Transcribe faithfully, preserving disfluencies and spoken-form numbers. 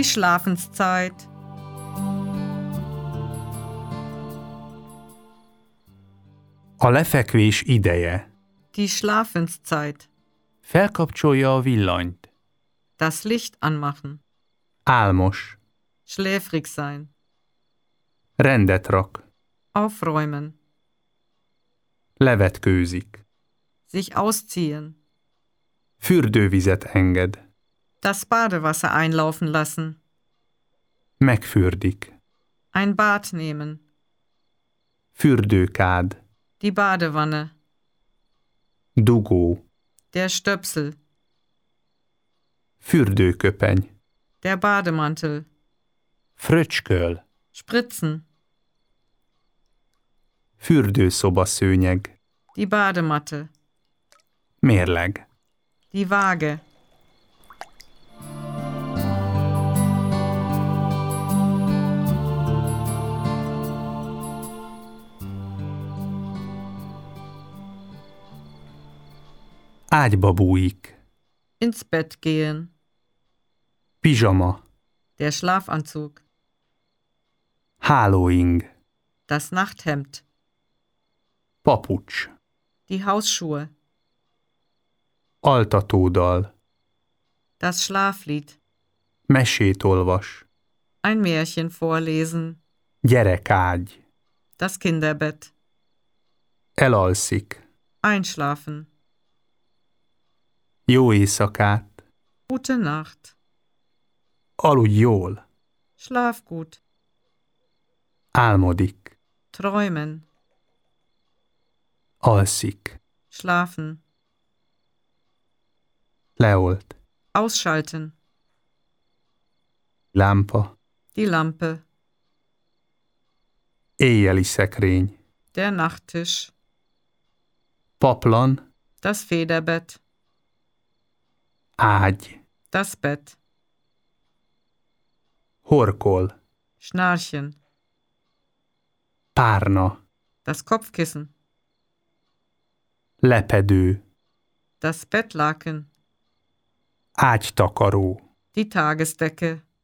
Die Schlafenszeit. A lefekvés ideje. Die Schlafenszeit. Felkapcsolja a villanyt. Das Licht anmachen. Álmos. Schläfrig sein. Rendet rak. Aufräumen. Levetkőzik. Sich ausziehen. Fürdővizet enged. Das Badewasser einlaufen lassen. Megfürdik. Ein Bad nehmen. Fürdőkád. Die Badewanne. Dugó. Der Stöpsel. Fürdőköpeny. Der Bademantel. Fröcsköl. Spritzen. Fürdőszobaszőnyeg. Die Badematte. Mérleg. Die Waage. Ágyba bújik. Ins Bett gehen. Pizsama. Der Schlafanzug. Hálóing. Das Nachthemd. Papucs. Die Hausschuhe. Altatódal. Das Schlaflied. Mesét olvas. Ein Märchen vorlesen. Gyerekágy. Das Kinderbett. Elalszik. Einschlafen. Jó éjszakát. Gute Nacht. Aludj jól. Schlaf gut. Álmodik. Träumen. Alszik. Schlafen. Leolt. Ausschalten. Lámpa. Die Lampe. Éjjeli szekrény. Der Nachttisch. Paplan. Das Federbett. Ágy. Das Bett. Horkol. Schnarchen. Párna. Das Kopfkissen. Lepedő. Das Bettlaken. Ágytakaró. Die Tagesdecke.